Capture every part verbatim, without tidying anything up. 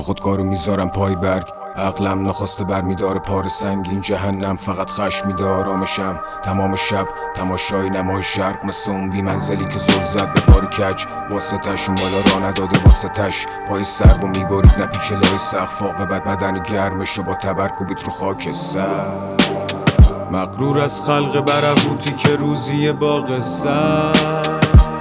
خودکارو میذارم پای برگ. عقلم نخواسته برمیداره پار سنگین جهنم. فقط خشم میده آرامشم تمام شب. تماشای نمای شرق مثل اون بی منزلی که زل زد به بار کج. واسه تش اون بالا را نداده واسه تش. پای سر و میبارید نپیچه لای سقف. عاقبت بدن گرمش با تبر کوبید رو خاک سر. مغرور از خلق برهوتی که روزی باغ سبز.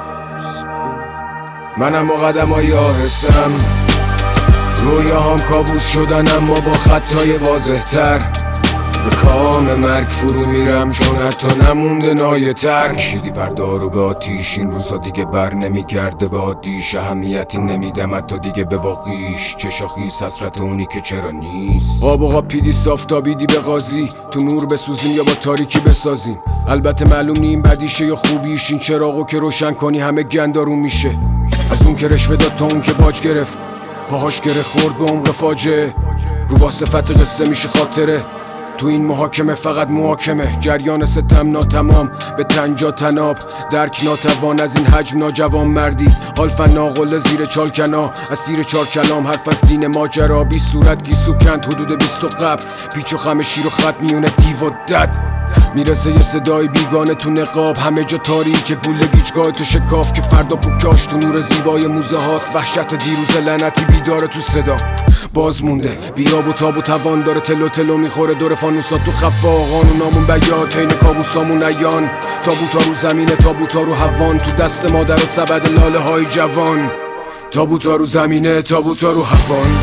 منم و قدمای آهستم رویاهام کابوس شدن اما با خطای واضح تر. به کام مرگ فرو میرم چون حتی نمونده نایه تر. کشیدی پردارو به آتیش این روزا دیگه بر نمیگرده به عادیش. اهمیتی نمیدم حتی دیگه به باقیش. چشا خیس حسرت اونی که چرا نیست. قاب و قاب پیدی صافتابیدی به قاضی. تو نور بسوزیم یا با تاریکی بسازیم. البته معلوم نیم بدیشه یا خوبیش. این چراغو که روشن کنی همه گندارون میشه. از اون که رشوه داد تا اون که باج گرفت. پاهاش گره خورد به عمق فاجعه. رو با صفت قصه میشه خاطره. تو این محاکمه فقط محاکمه. جریان ستم ناتمام به تنجا تناب. درک ناتوان از این حجم ناجوان مردی. حال فناقل زیر چالکنا اسیر چار کلام. حرف از دین ماجرا بی صورت گیسو کند حدود بیست و قبل. پیچ و خم شیر و خط میونه دیو و دد. میرسه یه صدای بیگانه تو نقاب. همه جا تاریکه گوله گیجگاه تو شکاف. که فردا پوکاش تو نور زیبای موزه هاست. وحشت دیروز لعنتی بیداره تو صدا. باز مونده بیاب و تاب و توان داره. تلو تلو میخوره دور فانوسات تو خفا. قانونامون بیات عین کابوسامون عیان. تابوتا رو زمینه تابوتا رو هوان. تو دست مادر و سبد لاله های جوان. تابوتا رو زمینه تابوتا رو هوان.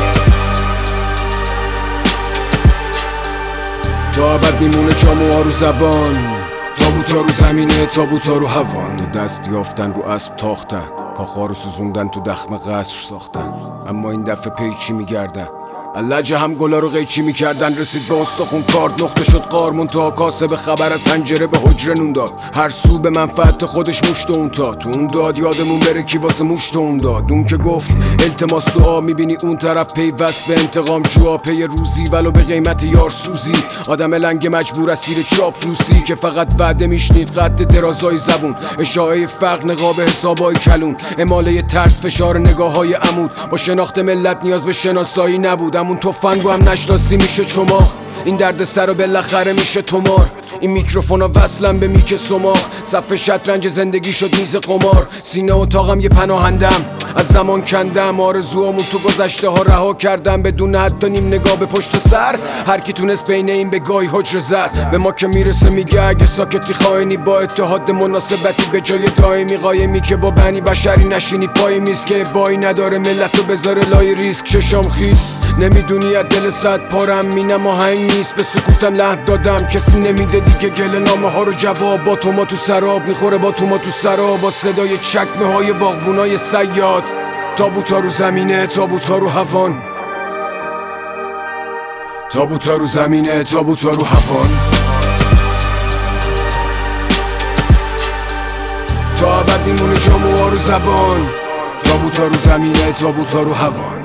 تا ابد میمونه جاموها رو زبان. تابوتا رو زمینه تابوتا رو هوان. دست یافتن رو اسب تاختن. کاخا رو سوزوندن تو دخم قصر ساختن. اما این دفعه پیچی میگردن. اللجه هم گلا رو قیچی میکردن. رسید به استخون کارد نقطه شد قار. منتها کاسه به خبر از حنجره به حجره نون داد. هر سو به منفعت خودش مشت اون تا. تو اون داد یادمون بره کی واسه مشت اون داد. اون که گفت التماس دعا. میبینی اون طرف پیوست به انتقام جوا. پی روزی ولو به قیمت یار سوزی. آدم لنگ مجبور اسیر چاپلوسی. که فقط وعده میشنید قد درازای زبون. اشاعه فقر نقاب حسابای کلون. اماله ترس فشار نگاه های عمود. با شناخت ملت نیاز به شناسایی نبود. همون تفنگو هم نشناسی میشه چماخ. این درد سر و بالاخره میشه تمار. این میکروفونا وصلم به میک سماخ. صف شطرنج زندگی شد میز قمار. سینه اتاقم یه پناهندم. از زمان کندم آرزوامون تو گذشته ها رها کردم. بدون حتی نیم نگاه به پشت سر. هر کی تونست بین این به گاهی حجر زد. به ما که میرسه میگه اگه ساکتی خائنی. با اتحاد مناسبتی به جای دائمی. قایمی که با بنی بشری نشینی پای میز. که بایی نداره ملتو بذاره لای ریسک. چشام خیس نمیدونی از دل صد پارم. مینم آهنگ نیست به سکوتم لحن دادم. کسی نمیده دیگه گله نامه ها رو جواب. با تو ما تو سراب میخوره با تو ما تو سراب. با صدای چکمه های باغبونای صیاد. تابوتا رو زمینه تابوتا رو هوان. تابوتا رو زمینه تابوتا رو هوان. تا ابد میمونه جاموها رو زبان. تابوتا رو زمینه تابوتا رو هوان.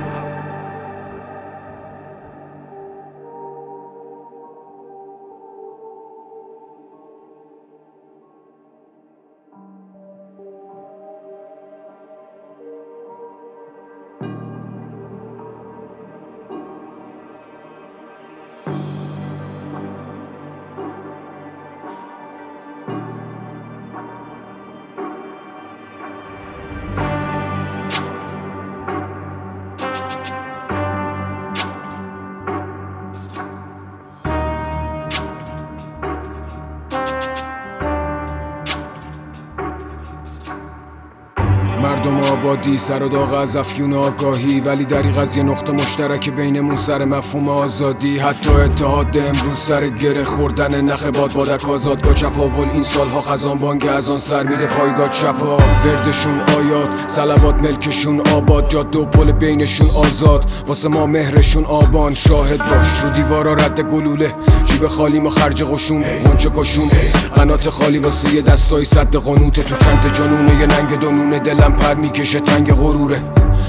مردم آبادی سر و داغ از افیون آگاهی. ولی دریغ از یه نقطه مشترک بینمون سر مفهوم آزادی. حتی اتحاد امروز سر گره خوردن نخ باد. بادک آزادگاه چپاول این سالها خزان بانگ از آن سر میره پایگاه چپا. وردشون آیات صلوات ملکشون آباد. جاده و پل بینشون آزاد. واسه ما مهرشون آبان. شاهد باش رو دیوارا رد گلوله. جیب خالی ما خرج قشون غنچه کشون. قنات خالی واسه یه دستای صد قنوته. تو چند جانونه یه ننگ دونونه. دلم پر میکشه تنگ غروره.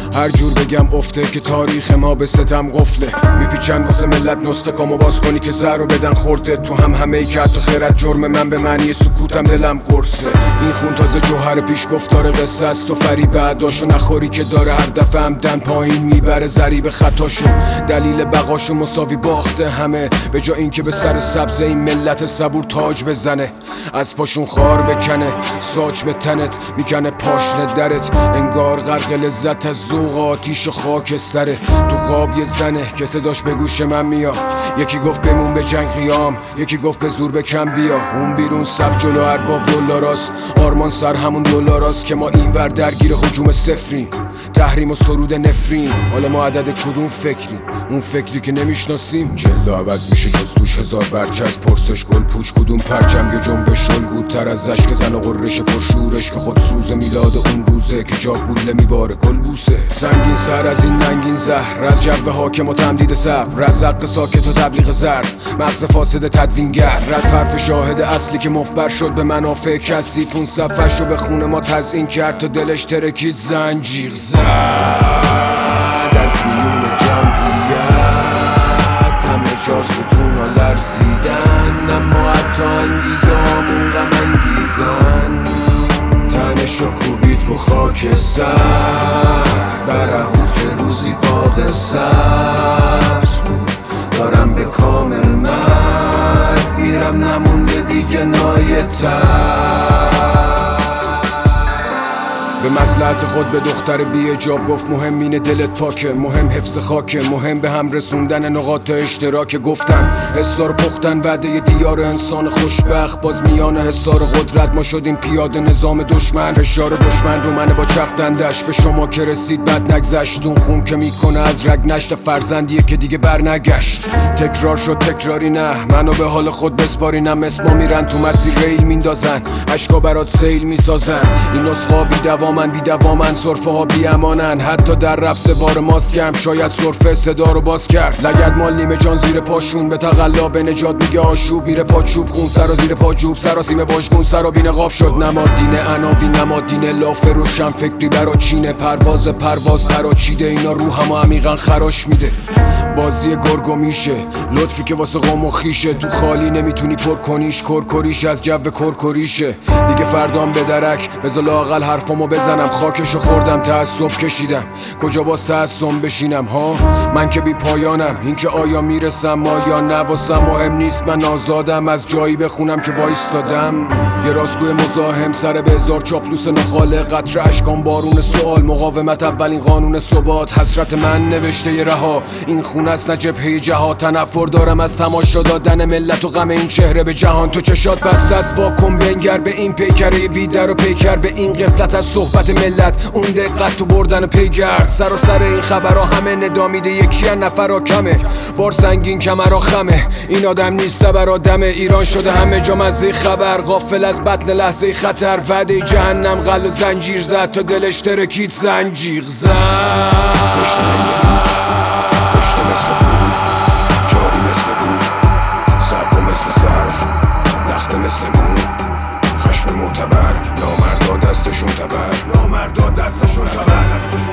هر جور بگم افته که تاریخ ما به ستم قفله. میپیچن واسه ملت نسخه کامو باز کنی که زهر رو بدن خورده. تو هم همه ای که حتی خیرت جرم من به معنی سکوتم دلم قرصه. این خون تازه جوهر پیش گفتار قصه است و فریب بعداشو نخوری که داره هر دفعه همدن پایین میبره ضریب خطاشو. دلیل بقاشو مساوی باخته همه، به جا این که به سر سبز این ملت صبور تاج بزنه. از پاشون خار بکنه ساج به تنت میکنه پاشنه درت. انگار غرق لذت از ذوق آتیش و خاکستره. تو خواب یه زنه که صداش به گوش من میاد. یکی گفت بمون به جنگ قیام، یکی گفت به زور به کم بیا. اون بیرون صف جلو ارباب دولاراست، آرمان سر همون دولاراست که ما این ور درگیر هجوم صفریم. تحریم و سرود نفرین، حالا ما عدد کدوم فکریم؟ اون فکری که نمیشناسیم. جلد عوض میشه جز توش هزار برچز. پرسش گل پوچ کدوم پرچم یه جنبش الگوتر از اشک زن و قررش پرشورش که خود سوز میلاد اون روزه که جا گوله میباره کل بوسه. زنگین سر از این ننگین زهر، از جو حاکم و تمدید صبر، از حق ساکت و تبلیغ زرد، مغز فاسد تدوینگر، از حرف شاهد اصلی که مفبر شد به منافع کثیف. اون صفحش رو به خون ما تزیین کرد تا دلش ترکید زنجیر زد از بیون جمعیت. همه چار ستون ها لرزیدن، اما حتی انگیزه همون غم انگیزن. تنش رو کوبید رو خاک سر برهود که روزی باغ سبز بود. دارم به کامل مرگ میرم، نمونده دیگه نایتر. به مصلحت خود به دختر بی حجاب گفت مهم اینه دلت پاکه، مهم حفظ خاکه، مهم به هم رسوندن نقاط اشتراک. گفتن حسار پختن وعده دیار انسان خوشبخت، باز میان حسار قدرت ما شدیم پیاده نظام دشمن. فشار دشمن رو منه با چختندش، به شما که رسید بد نگذشت. اون خون که میکنه از رگ نشت فرزندیه که دیگه بر نگشت. تکرار شد تکراری نه، منو به حال خود بسپارینم. اسما میرن تو مسیر ریل میندازن، عشقا برات سیل میسازن. این نسخا بی دوامن بی دوامن، صرفه ها بی امانن. حتی در رفت بار ماسکم شاید صرفه صدا رو باز کرد. لگد مال نیمه جان زیر پاشون، به تقلا به نجات میگه آشوب. میره پاچوب خون سرا زیر پاجوب، سراسیمه واژگون سرا بی نقاب شد. نماد دین عناوین، نماد دین لاف روشن فکری برا چینه. پرواز پرواز برا چیده، اینا روحمو عمیقا خراش میده. بازی گرگو میشه لطفی که واسه قوم و خیشه. تو خالی نمیتونی پر کنیش، کرکریش از جو کرکریشه. دیگه فردام به درک بذار لااقل حرفامو بزنم. خاکشو خوردم تعصب کشیدم، کجا باز تعصب بشینم ها؟ من که بی پایانم، این که آیا میرسم آیا نه واسم مهم نیست. من آزادم از جایی بخونم که وایستادم. یه راستگوی مزاحم سر به هزار چاپلوس نخاله. قطره اشکان بارون سوال، مقاومت اولین قانون ثبات. حسرت من نوشته ی رها، این خون است نه جبهه جهاد. تنفر دارم از تماشا دادن ملت و غم این چهره به جهان. تو چشات بسته از واکن بنگر به این پیکره بیدر و پیکر به این غفلت از صحبت ملت. اون دقت تو بردن پیگرد، سر و سر این خبرها همه ندامیده. یکی از نفرها کمه، بار سنگین کمرها خمه. این آدم نیست برا دمه، ایران شده همه جا مزه خبر. غافل از بطن لحظه خطر، وعده جهنم غل و زنجیر زد تا دلش ترکید زنجیر زد. پشت مثل بود، جاری مثل بود، سرد مثل صرف، لخت مثل بود. خشم معتبر، نامردا دستشون تبر، نامردا دستشون تبر.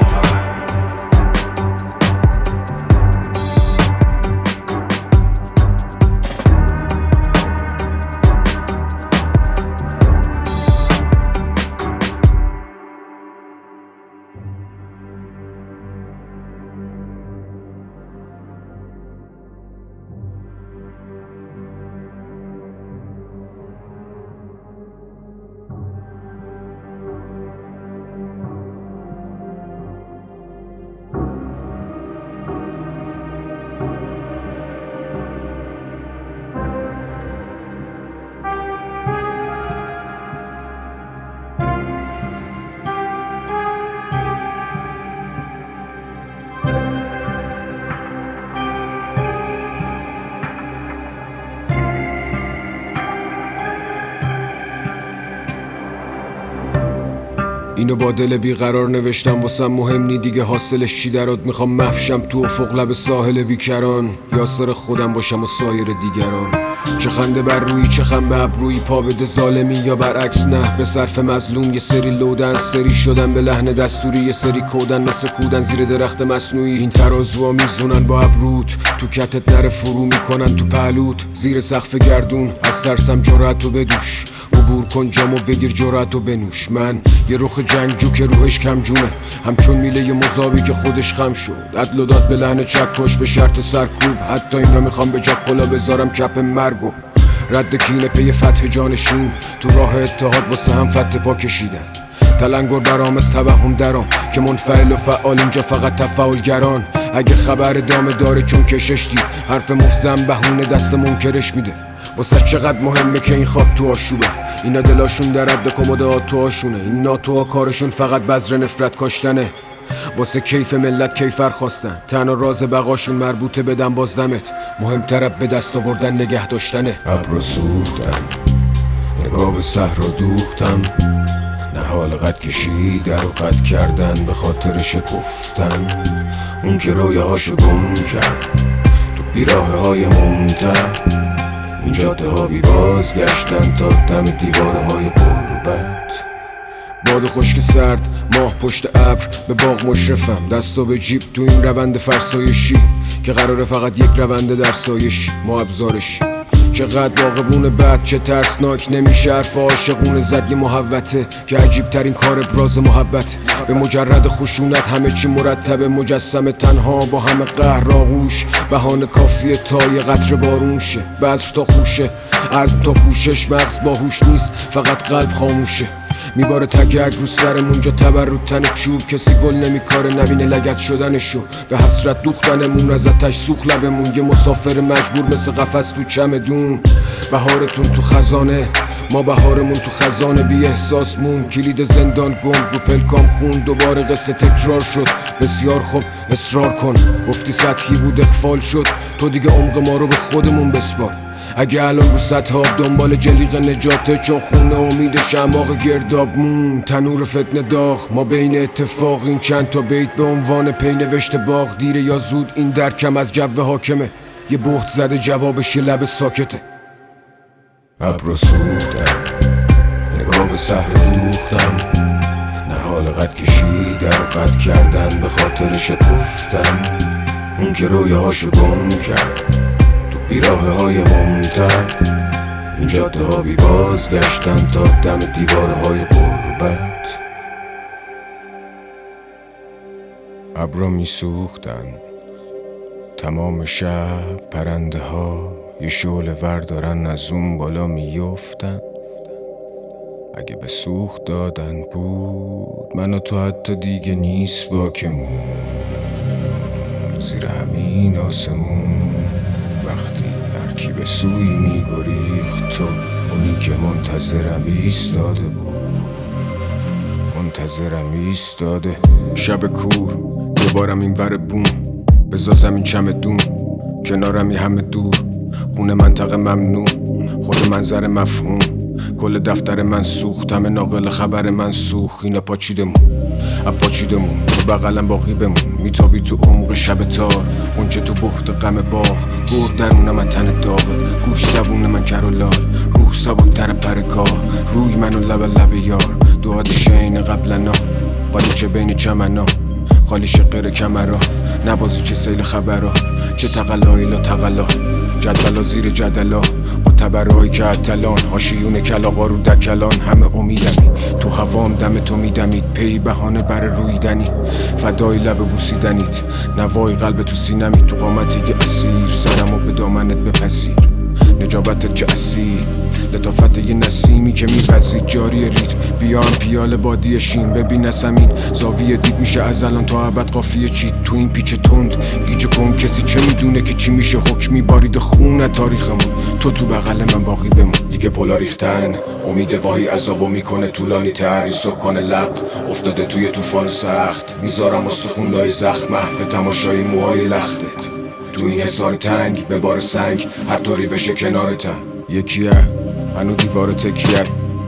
اینو با دل بیقرار نوشتم واسم مهم نی دیگه حاصلش چی درات. میخوام محشم تو افق لب ساحل بیکران، یاسر خودم باشم و سایر دیگران. چه خنده بر روی چه خم به ابروی، پا بده ظالمی یا برعکس نه به صرف مظلوم. یه سری لودن سری شدن به لحن دستوری، یه سری کودن مثل کودن زیر درخت مصنوعی. این ترازوها میزونن با ابروت، تو کتت نره فرو میکنن تو پهلوت. زیر سقف گردون از ترسم جرأتو بدوش، عبور کن جامو بگیر جرأتو بنوش. من یه رخ جنگجو که روحش کم جونه، همچون میله مذابی که خودش خم شد. عدل و داد به لحن چکش به شرط سرکوب، حتی اینا میخوام به جا کلا بذارم کپ مرگو. رد کینه پی فتح جانشین، تو راه اتحاد واسه هم فتح پا کشیدن. تلنگر برام از توهم درام که منفعل و فعال اینجا فقط تفاعلگران. اگه خبر دامه داره چون کشش دید، حرف مفزم بهونه دست منکرش میده. واسه چقدر مهمه که این خاک تو آشوبه، اینا دلاشون در رد کمدات تو آشونه. این ناتوها کارشون فقط بذر نفرت کاشتنه، واسه کیف ملت کیفر خواستن. تنها راز بقاشون مربوطه بدن بازدمت، مهمتر به دست آوردن نگه داشتنه. ابرو سوختم نگاه به صحرا دوختم، نهال قد کشیدن و قد کردن به خاطر شکفتن. اون که رویه هاشو گم کرد تو بیراه های ممتد، این جاده ها بی بازگشتن تا دم دیواره های غربت. باد خشک سرد ماه پشت ابر به باغ مشرفم، دستو به جیب تو این روند فرسایشی که قراره فقط یک رونده در سایشی ما ابزارشی. چقدر باغبون بد چه ترسناک، نمیشه حرف عاشقونه زد یه محوته که عجیب ترین کار ابراز محبت. به مجرد خشونت همه چی مرتبه، مجسم تنها با همه قهر آغوش. بهانه کافیه تا یه قطره بارون شه، بذر تا خوشه عزم تا کوشش. مغز باهوش نیست فقط قلب خاموشه، میباره تگرگ رو سرمون جا تبر رو تن چوب. کسی گل نمیکاره نبینه لگد شدنشو، به حسرت دوختنمون از آتش سوخت لبمون. یه مسافر مجبور مثل قفس تو چمدون. بهارتون تو خزانه ما بهارمون تو خزانه، بی احساس مون کلید زندان گم رو پلکام خون. دوباره قصه تکرار شد بسیار خوب اصرار کن، گفتی سطحی بود اخفال شد، تو دیگه عمق ما رو به خودمون بسپار. اگه الان رو سطح آب دنبال جلیق نجاته، چون خونه امید شماغ گرداب مون. تنور فتنه داغ ما بین اتفاق، این چند تا بیت به عنوان پی نوشته باغ. دیره یا زود این درکم از جو حاکمه، یه بهت زده جوابش یه لب ساکته. ابرو سوختم نگاه به صحرا دوختم، نهال قد کشیدن و قد کردن به خاطر شکفتن. اون که رویه هاشو گم کرد تو بیراه های ممتد، این جاده ها بی بازگشتن تا دم دیواره های غربت. ابرا میسوختن تمام شب، پرنده ها یه شعله ور دارن از اون بالا میفتن. اگه به سوخت دادن بود من و تو حتی دیگه نیست باکمون. زیر همین آسمون وقتی هرکی به سوی میگریخت، تو اونی که منتظرم ایستاده بود، منتظرم ایستاده. شب کور دوبارم این ور بوم، بزا زمین چمدون کنارم یه همه دور. خونه منطقه ممنوع، خود منظر مفهوم. کل دفتر من سوخت، همه ناقل خبر من سوخت. اینا پاچیدمون اپاچیدمون تو بغلم باقی بمون. میتابی تو عمق شب تار، اونچه تو بحت غم باغ. برد درونم از تن داغت، گوش زبون من کر و لال. روح سبک تر پرکاه، روی منو لب لب یار. دو آتیش عین قبلنا، قالیچه بین چمنا. خالی شقیر کمرا، نبازی چه سیل خبرا. چه تقلایی لا تقلا، جدولا زیر جدلا. با تبرهایی که اتلان، هاشیون کلاغا رو دکلان. همه امیدمی تو هوام دم تو میدمید، پی بهانه بر رویدنی. فدای لب بوسیدنیت، نوای قلب تو سینمی. تو قامتی که اسیر، سرمو به دامنت بپذیر. نجابتت که اصیل، لطافت یه نسیمی که میپذید. جاری ریتم بیام پیاله بادی شین. ببین زمین زاویه دید میشه از الان تا ابد قافیه چید. تو این پیچ تند گیج کن، کسی چه میدونه که چی میشه. حکمی بارید خون تاریخمون، تو تو بغل من باقی بمون. دیگه پلا ریختن امید واهی عذابو میکنه طولانی تر. این سکان لب افتاده توی طوفان سخت، میذارم استخون لای زخم. محو تماشای موهای لختت تو این حصار تنگ، به بار سنگ هر طوری بشه کنارتم. یکیه هنو دیوار تکیه،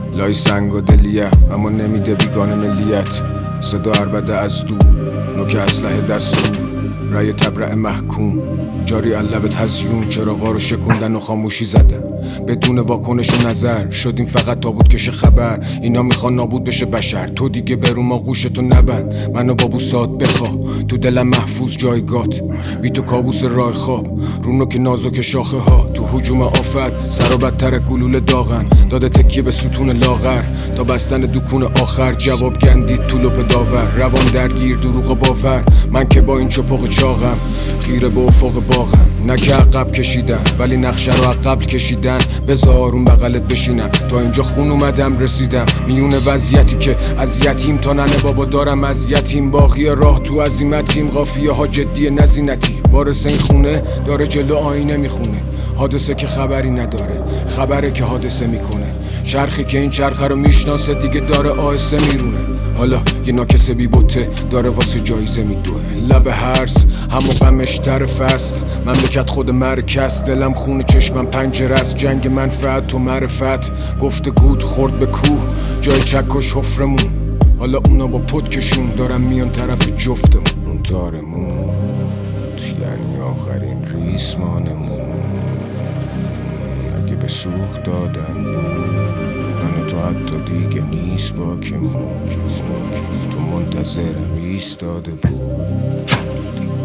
لای سنگ و دلیه اما نمیده بیگانه ملیت. صدا عربده از دور، نوک اسلحه دستور، رای تبرع محکوم جاری علبت هزیون. چراغا رو شکوندن و خاموشی زدن بدون واکنش و نظر. شدیم فقط تابوت کش خبر. اینا میخوان نابود بشه بشر. تو دیگه برو ما گوشتو نبند. منو با بوسات بخواه تو دلم محفوظ جایگات. بی تو کابوس راه خواب رونو که نازک شاخه ها. تو هجوم آفت سر و بدتر گلوله داغن. داده تکیه به ستون لاغر تا بستن دکون آخر. جواب گندید تو لپ داور. روان درگیر دروغ و باور. من که با این چپاق چاقم خیره به افق باغم. نه که عقب کشیدم ولی نقشه رو عقب کشیدن. بذار اون بغلت بشینم تا اینجا خون اومدم رسیدم. میون وضعیتی که از یتیم تا ننه بابا دارم از یتیم. باقی راه تو عزیمتیم قافیه ها جدی نزینتی. وارث این خونه داره جلو آینه میخونه. حادثه که خبری نداره خبره که حادثه میکنه. چرخی که این چرخه رو میشناسه دیگه داره آهسته میرونه. حالا یه ناکسه بی بوته داره واسه جایزه میدوه. لب هرس همو غمش طرف است. مملکت خود مرکز. دلم خونه چشمم پنجره است. جنگ منفعت تو معرفت. گفته گود خورد به کوه جای چکش حفرمون. حالا اونا با پدکشون دارن میان طرف جفتمون. اون تارمون یعنی آخرین ریسمانمون. اگه به سوخت دادن بود من تو حتی دیگه نیست باکمون. تو منتظرم ایستاده بود.